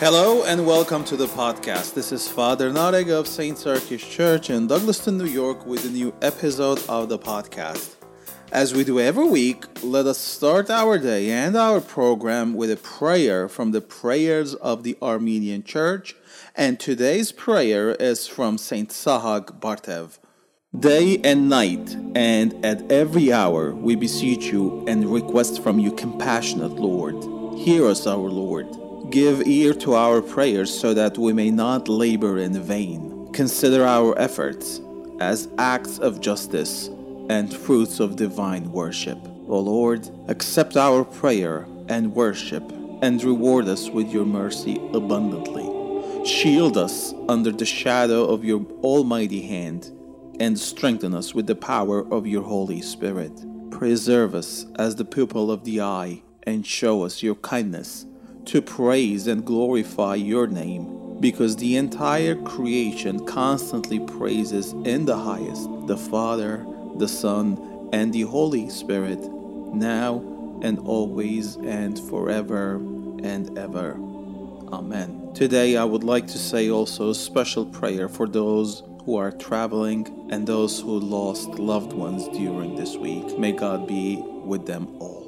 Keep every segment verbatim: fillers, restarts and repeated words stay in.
Hello and welcome to the podcast. This is Father Nareg of Saint Sarkish Church in Douglaston, New York with a new episode of the podcast. As we do every week, let us start our day and our program with a prayer from the prayers of the Armenian Church, and today's prayer is from Saint Sahak Bartev. Day and night, and at every hour, we beseech you and request from you, compassionate Lord. Hear us, our Lord. Give ear to our prayers so that we may not labor in vain. Consider our efforts as acts of justice and fruits of divine worship. O Lord, accept our prayer and worship and reward us with your mercy abundantly. Shield us under the shadow of your almighty hand and strengthen us with the power of your Holy Spirit. Preserve us as the pupil of the eye and show us your kindness to praise and glorify your name, because the entire creation constantly praises in the highest the Father, the Son, and the Holy Spirit, now and always and forever and ever. Amen. Today I would like to say also a special prayer for those who are traveling and those who lost loved ones during this week. May God be with them all.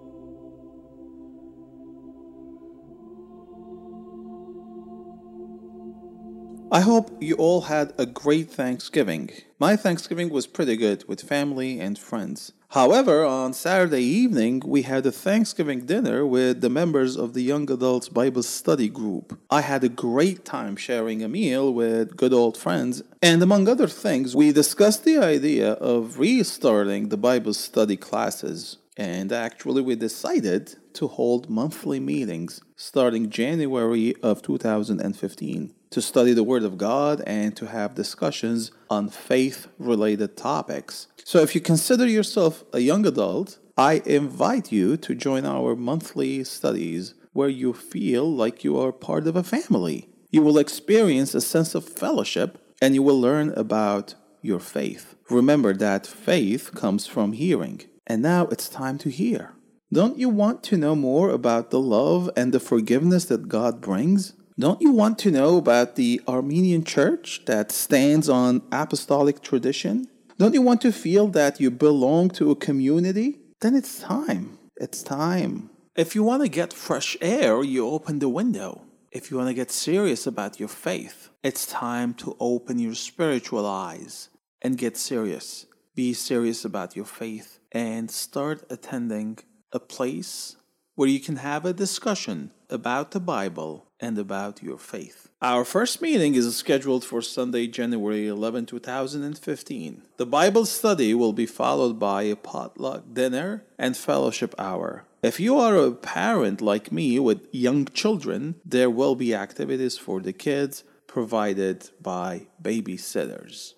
I hope you all had a great Thanksgiving. My Thanksgiving was pretty good with family and friends. However, on Saturday evening, we had a Thanksgiving dinner with the members of the Young Adults Bible Study Group. I had a great time sharing a meal with good old friends, and among other things, we discussed the idea of restarting the Bible study classes. And actually, we decided to hold monthly meetings starting January of two thousand fifteen to study the Word of God and to have discussions on faith-related topics. So if you consider yourself a young adult, I invite you to join our monthly studies where you feel like you are part of a family. You will experience a sense of fellowship and you will learn about your faith. Remember that faith comes from hearing. And now it's time to hear. Don't you want to know more about the love and the forgiveness that God brings? Don't you want to know about the Armenian Church that stands on apostolic tradition? Don't you want to feel that you belong to a community? Then it's time. It's time. If you want to get fresh air, you open the window. If you want to get serious about your faith, it's time to open your spiritual eyes and get serious. Be serious about your faith and start attending a place where you can have a discussion about the Bible and about your faith. Our first meeting is scheduled for Sunday, January eleventh, two thousand fifteen. The Bible study will be followed by a potluck dinner and fellowship hour. If you are a parent like me with young children, there will be activities for the kids provided by babysitters.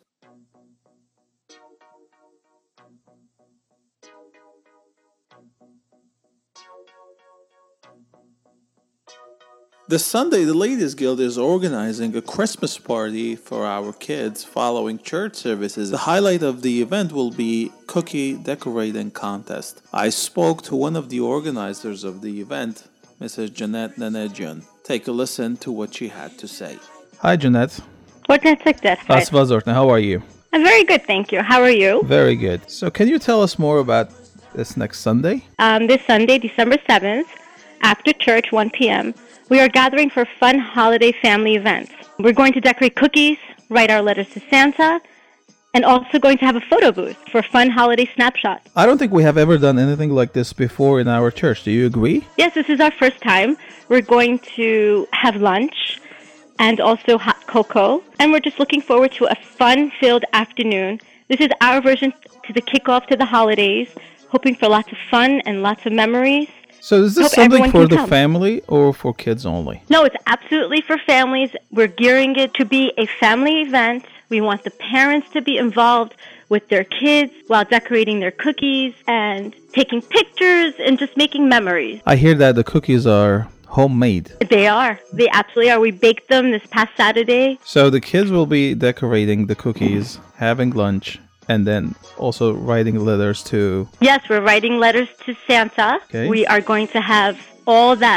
This Sunday, the Ladies Guild is organizing a Christmas party for our kids following church services. The highlight of the event will be cookie decorating contest. I spoke to one of the organizers of the event, Missus Jeanette Nanedjian. Take a listen to what she had to say. Hi, Jeanette. How are you? I'm very good, thank you. How are you? Very good. So can you tell us more about this next Sunday? Um, this Sunday, December seventh, after church, one p.m., we are gathering for fun holiday family events. We're going to decorate cookies, write our letters to Santa, and also going to have a photo booth for fun holiday snapshots. I don't think we have ever done anything like this before in our church. Do you agree? Yes, this is our first time. We're going to have lunch and also hot cocoa. And we're just looking forward to a fun-filled afternoon. This is our version to the kickoff to the holidays, hoping for lots of fun and lots of memories. So is this Hope something for the come. family or for kids only? No, it's absolutely for families. We're gearing it to be a family event. We want the parents to be involved with their kids while decorating their cookies and taking pictures and just making memories. I hear that the cookies are homemade. They are. They absolutely are. We baked them this past Saturday. So the kids will be decorating the cookies, having lunch, and then also writing letters to... Yes, we're writing letters to Santa. Okay. We are going to have all that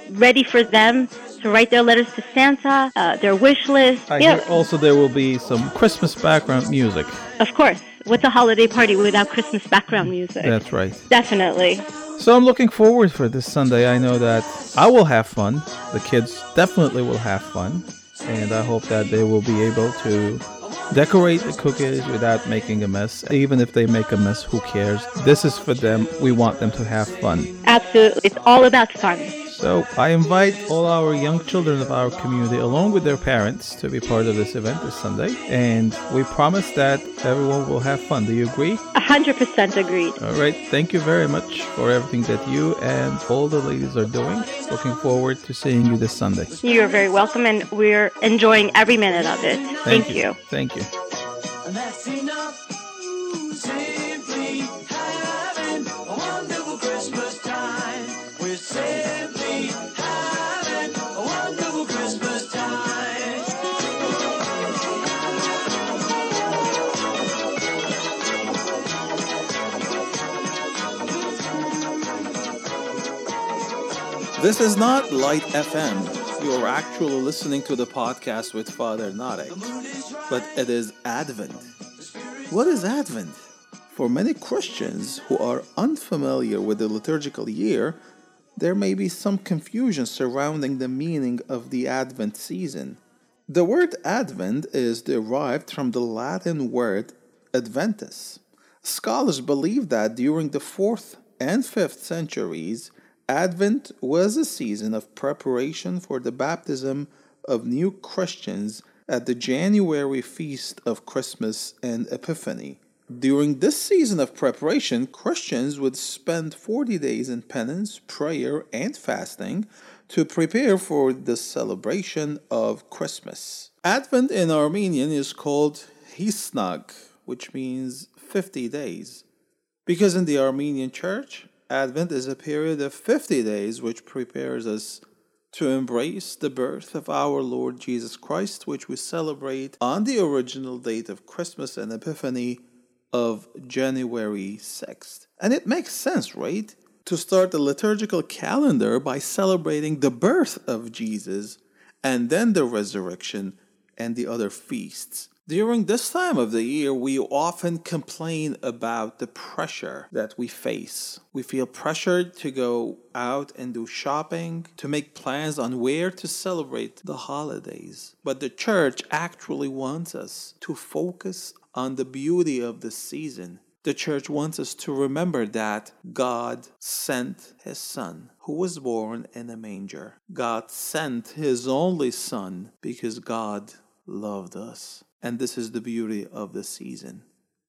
ready for them to write their letters to Santa, uh, their wish list. I yeah. hear also there will be some Christmas background music. Of course. What's a holiday party without Christmas background music? That's right. Definitely. So I'm looking forward for this Sunday. I know that I will have fun. The kids definitely will have fun. And I hope that they will be able to decorate the cookies without making a mess. Even if they make a mess, who cares? This is for them. We want them to have fun. Absolutely. It's all about fun. So I invite all our young children of our community, along with their parents, to be part of this event this Sunday. And we promise that everyone will have fun. Do you agree? one hundred percent agreed. All right. Thank you very much for everything that you and all the ladies are doing. Looking forward to seeing you this Sunday. You're very welcome, and we're enjoying every minute of it. Thank, Thank you. you. Thank you. And that's enough. Simply having a wonderful Christmas time. We're simply having a wonderful Christmas time. This is not Light F M. You're actually listening to the podcast with Father Narek, but it is Advent. What is Advent? For many Christians who are unfamiliar with the liturgical year, there may be some confusion surrounding the meaning of the Advent season. The word Advent is derived from the Latin word Adventus. Scholars believe that during the fourth and fifth centuries, Advent was a season of preparation for the baptism of new Christians at the January feast of Christmas and Epiphany. During this season of preparation, Christians would spend forty days in penance, prayer, and fasting to prepare for the celebration of Christmas. Advent in Armenian is called Hisnag, which means fifty days, because in the Armenian church, Advent is a period of fifty days which prepares us to embrace the birth of our Lord Jesus Christ, which we celebrate on the original date of Christmas and Epiphany of January sixth. And it makes sense, right? To start the liturgical calendar by celebrating the birth of Jesus and then the resurrection and the other feasts. During this time of the year, we often complain about the pressure that we face. We feel pressured to go out and do shopping, to make plans on where to celebrate the holidays. But the church actually wants us to focus on the beauty of the season. The church wants us to remember that God sent His Son, who was born in a manger. God sent His only Son because God loved us. And this is the beauty of the season.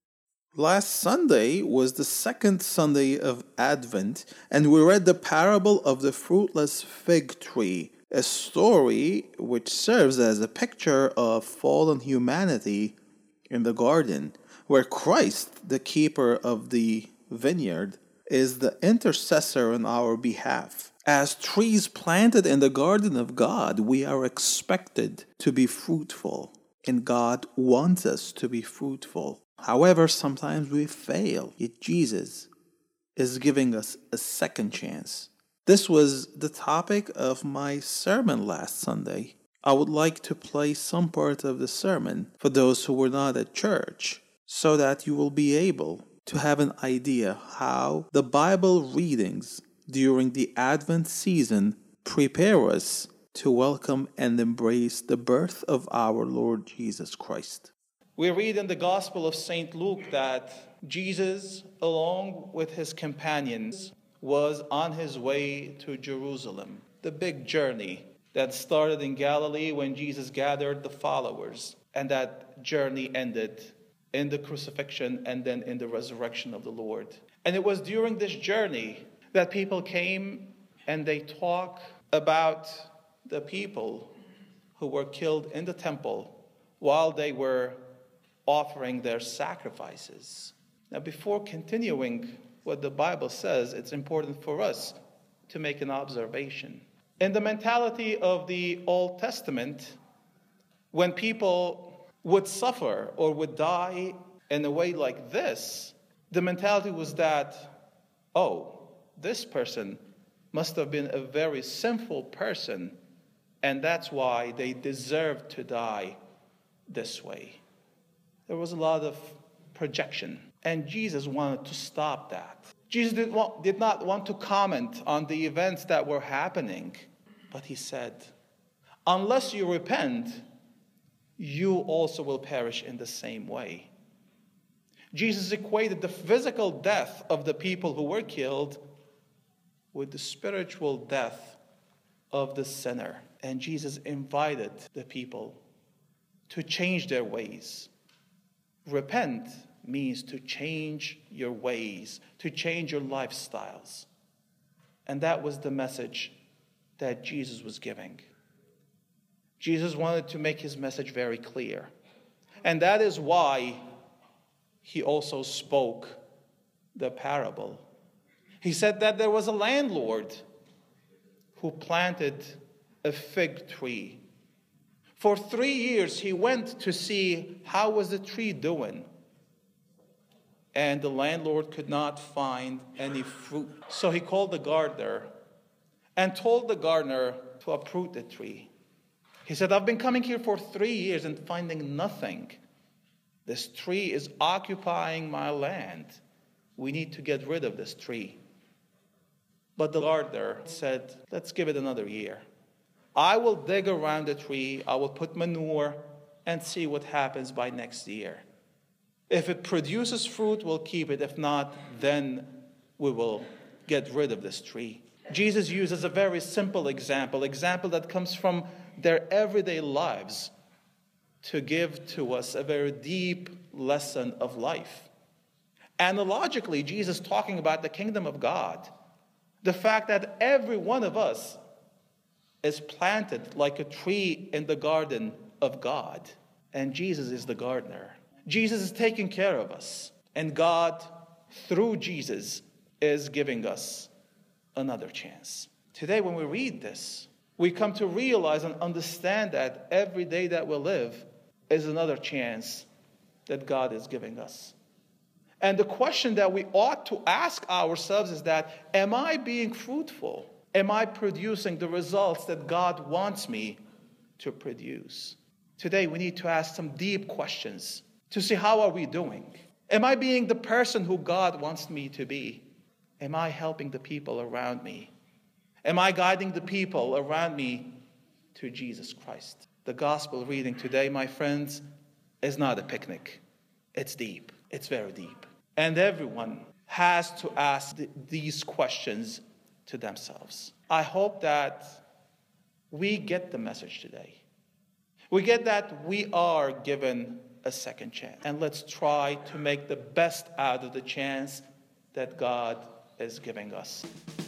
Last Sunday was the second Sunday of Advent, and we read the parable of the fruitless fig tree, a story which serves as a picture of fallen humanity in the garden, where Christ, the keeper of the vineyard, is the intercessor on our behalf. As trees planted in the garden of God, we are expected to be fruitful. And God wants us to be fruitful. However, sometimes we fail. Yet Jesus is giving us a second chance. This was the topic of my sermon last Sunday. I would like to play some part of the sermon for those who were not at church, so that you will be able to have an idea how the Bible readings during the Advent season prepare us to welcome and embrace the birth of our Lord Jesus Christ. We read in the Gospel of Saint Luke that Jesus, along with his companions, was on his way to Jerusalem. The big journey that started in Galilee when Jesus gathered the followers, and that journey ended in the crucifixion and then in the resurrection of the Lord. And it was during this journey that people came and they talk about the people who were killed in the temple while they were offering their sacrifices. Now, before continuing what the Bible says, it's important for us to make an observation. In the mentality of the Old Testament, when people would suffer or would die in a way like this, the mentality was that, oh, this person must have been a very sinful person, and that's why they deserved to die this way. There was a lot of projection, and Jesus wanted to stop that. Jesus did, want, did not want to comment on the events that were happening, but he said, unless you repent, you also will perish in the same way. Jesus equated the physical death of the people who were killed with the spiritual death of the sinner. And Jesus invited the people to change their ways. Repent means to change your ways, to change your lifestyles. And that was the message that Jesus was giving. Jesus wanted to make his message very clear. And that is why he also spoke the parable. He said that there was a landlord who planted a fig tree. For three years, he went to see how was the tree doing. And the landlord could not find any fruit. So he called the gardener and told the gardener to uproot the tree. He said, I've been coming here for three years and finding nothing. This tree is occupying my land. We need to get rid of this tree. But the gardener said, let's give it another year. I will dig around the tree, I will put manure, and see what happens by next year. If it produces fruit, we'll keep it. If not, then we will get rid of this tree. Jesus uses a very simple example, example that comes from their everyday lives, to give to us a very deep lesson of life. Analogically, Jesus talking about the kingdom of God, the fact that every one of us is planted like a tree in the garden of God, and Jesus is the gardener. Jesus is taking care of us, and God, through Jesus, is giving us another chance. Today, when we read this, we come to realize and understand that every day that we live is another chance that God is giving us. And the question that we ought to ask ourselves is that, am I being fruitful? Am I producing the results that God wants me to produce? Today, we need to ask some deep questions to see how are we doing. Am I being the person who God wants me to be? Am I helping the people around me? Am I guiding the people around me to Jesus Christ? The gospel reading today, my friends, is not a picnic. It's deep. It's very deep. And everyone has to ask th- these questions to themselves. I hope that we get the message today. We get that we are given a second chance. And let's try to make the best out of the chance that God is giving us.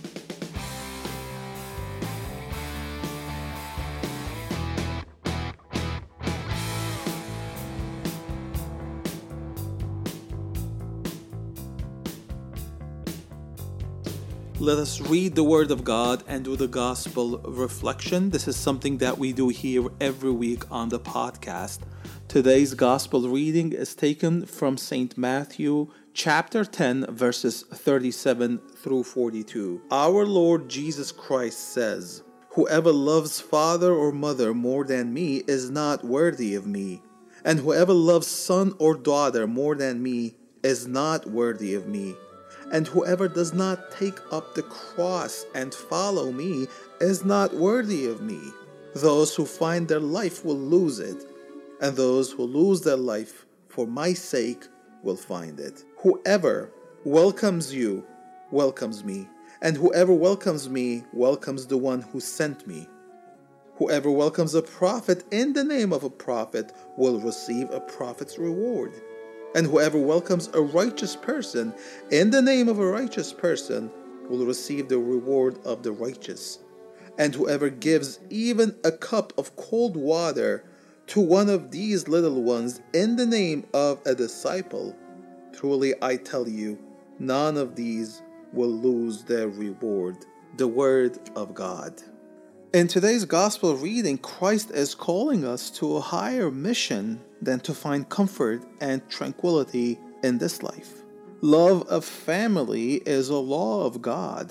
Let us read the Word of God and do the Gospel reflection. This is something that we do here every week on the podcast. Today's Gospel reading is taken from Saint Matthew, chapter ten, verses thirty-seven through forty-two. Our Lord Jesus Christ says, "Whoever loves father or mother more than me is not worthy of me, and whoever loves son or daughter more than me is not worthy of me. And whoever does not take up the cross and follow me is not worthy of me. Those who find their life will lose it, and those who lose their life for my sake will find it. Whoever welcomes you welcomes me, and whoever welcomes me welcomes the one who sent me. Whoever welcomes a prophet in the name of a prophet will receive a prophet's reward. And whoever welcomes a righteous person in the name of a righteous person will receive the reward of the righteous. And whoever gives even a cup of cold water to one of these little ones in the name of a disciple, truly I tell you, none of these will lose their reward." The Word of God. In today's Gospel reading, Christ is calling us to a higher mission than to find comfort and tranquility in this life. Love of family is a law of God,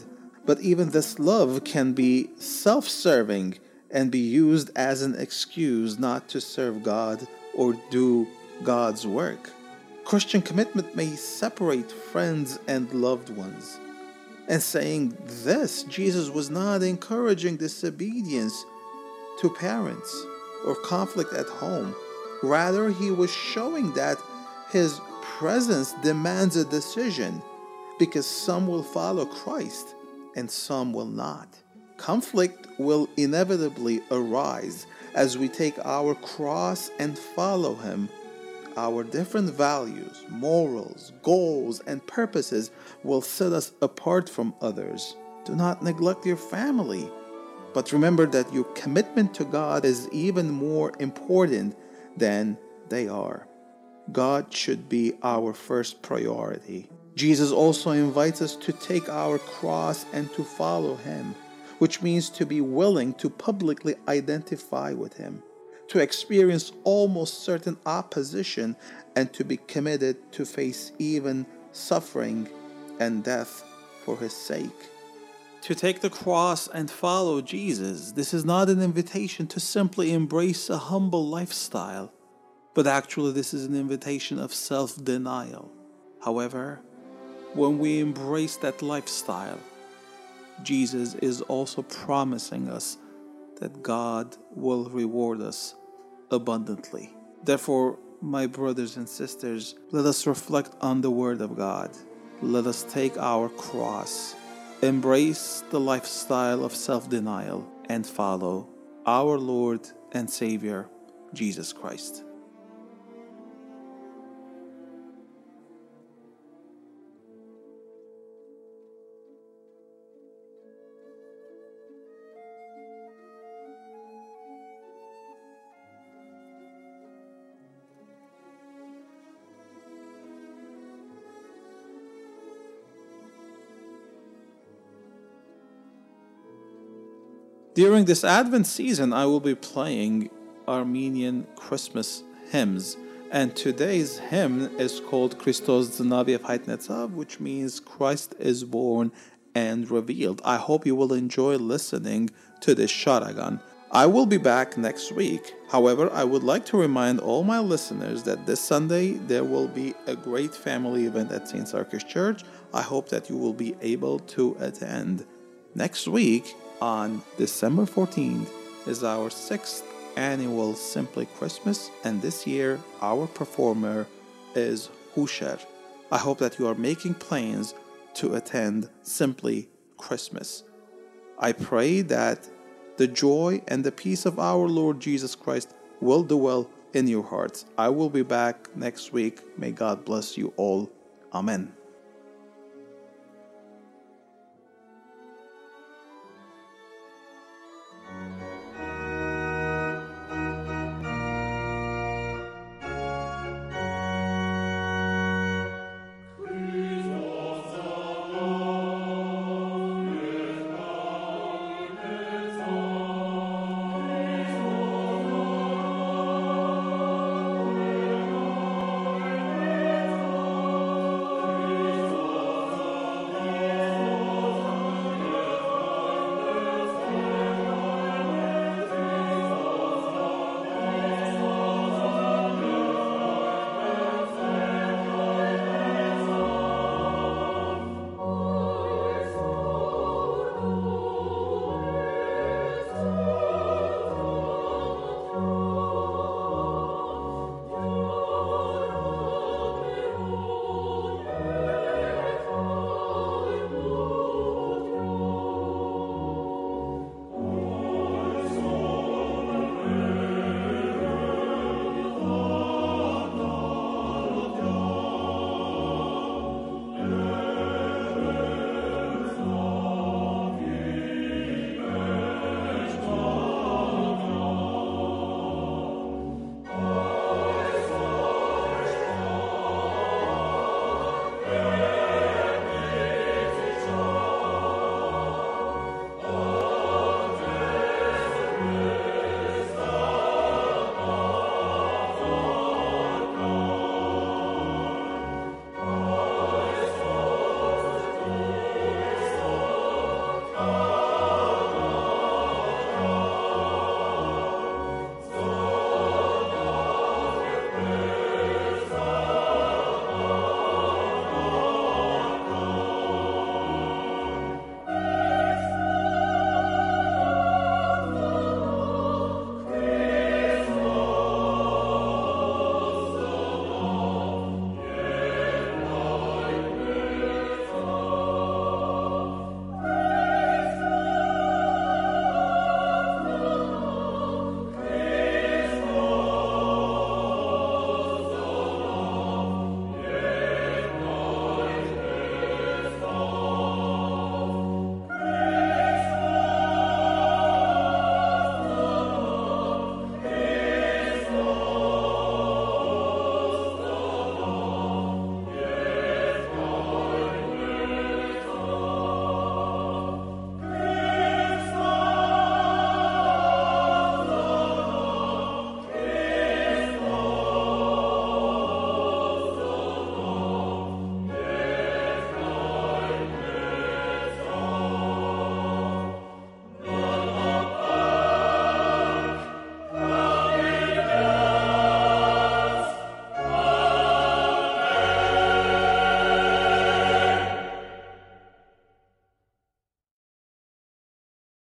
But even this love can be self-serving and be used as an excuse not to serve God or do God's work. Christian commitment may separate friends and loved ones. And saying this, Jesus was not encouraging disobedience to parents or conflict at home. Rather, he was showing that his presence demands a decision, because some will follow Christ and some will not. Conflict will inevitably arise as we take our cross and follow him. Our different values, morals, goals, and purposes will set us apart from others. Do not neglect your family, but remember that your commitment to God is even more important than they are. God should be our first priority. Jesus also invites us to take our cross and to follow him, which means to be willing to publicly identify with him, to experience almost certain opposition, and to be committed to face even suffering and death for his sake. To take the cross and follow Jesus, this is not an invitation to simply embrace a humble lifestyle, but actually this is an invitation of self-denial. However, when we embrace that lifestyle, Jesus is also promising us that God will reward us abundantly. Therefore, my brothers and sisters, let us reflect on the Word of God. Let us take our cross, embrace the lifestyle of self-denial, and follow our Lord and Savior, Jesus Christ. During this Advent season, I will be playing Armenian Christmas hymns, and today's hymn is called Christos Znaviev Haitnetsav, which means Christ is born and revealed. I hope you will enjoy listening to this sharagan. I will be back next week. However, I would like to remind all my listeners that this Sunday there will be a great family event at Saint Sarkis Church. I hope that you will be able to attend. Next week, on December fourteenth, is our sixth annual Simply Christmas, and this year our performer is Husher. I hope that you are making plans to attend Simply Christmas. I pray that the joy and the peace of our Lord Jesus Christ will dwell in your hearts. I will be back next week. May God bless you all. Amen.